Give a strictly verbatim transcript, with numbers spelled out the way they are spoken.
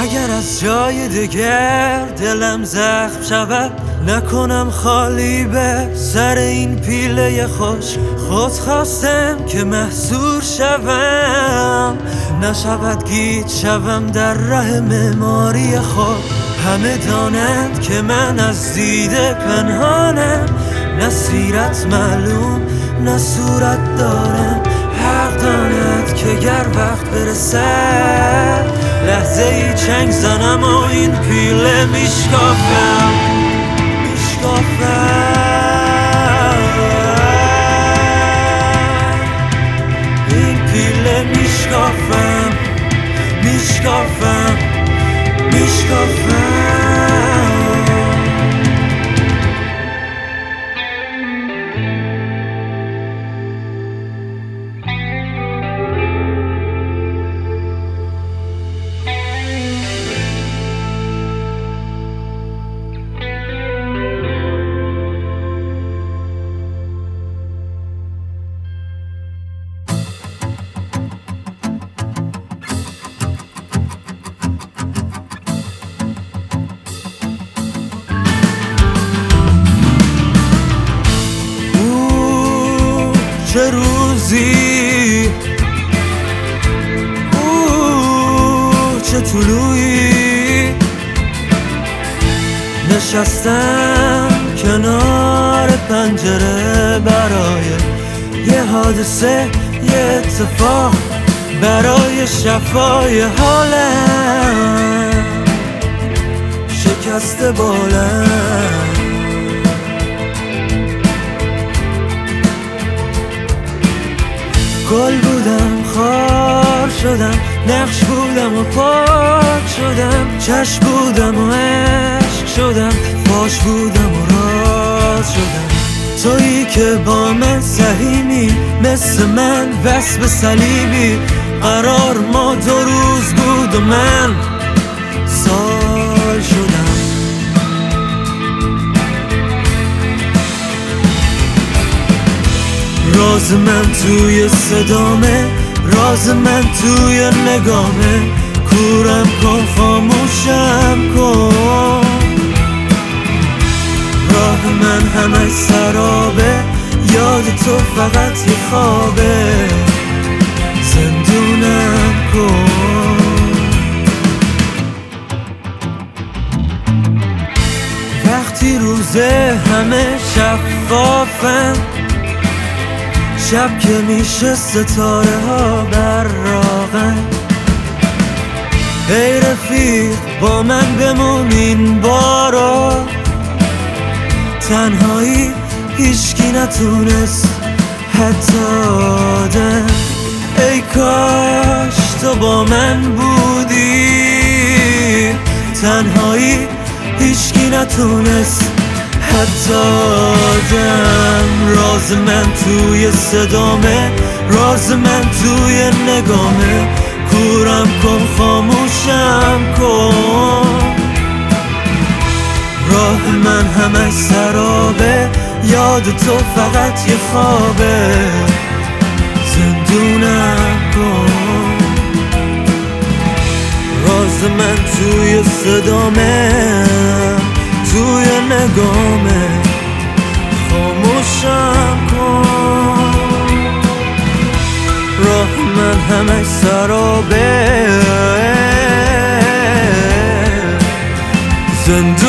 اگر از جای دیگر دلم زخم شود، نکنم خالی به سر این پیله خوش. خود خواستم که محصور شوم، نشود گیج شوم در ره معماری خود. همه دانند که من از دیده پنهانم، نه سیرت معلوم نه صورت دارم. حق داند که گر وقت برسد، لحظه ای چنگ زنم و این پیله میشکافم میشکافم این پیله میشکافم میشکافم میشکافم چه روزی، اوه چه طلوعی، نشستم کنار پنجره برای یه حادثه، یه اتفاق، برای شفای حالم، شکست بالم. گل بودم خار شدم، نقش بودم و پاک شدم، چشم بودم و عشق شدم، فاش بودم و راز شدم. تویی که با من سهیمی، مثل من وصف صلیبی، قرار ما دو روز بود و من سال شدم. راز من توی صدامه، راز من توی نگامه، کورم کن خاموشم کن. راه من همه سرابه، یاد تو فقط یه خوابه، زندونم کن. وقتی روزه همه شفافن، شب که میشه ستاره ها براقن. ای رفیق با من بمون این بارا، تنهایی هیچکی نتونست حتی آدم. ای کاش تو با من بودی، تنهایی هیچکی نتونست حتی آدم. راز من توی صدامه، راز من توی نگامه، کورم کن خاموشم کن. راه من همه سرابه، یاد تو فقط یه خوابه، زندونم کن. راز من توی صدامه، توی نگامه، خاموشم کن. راه من همه سرابه، زندگی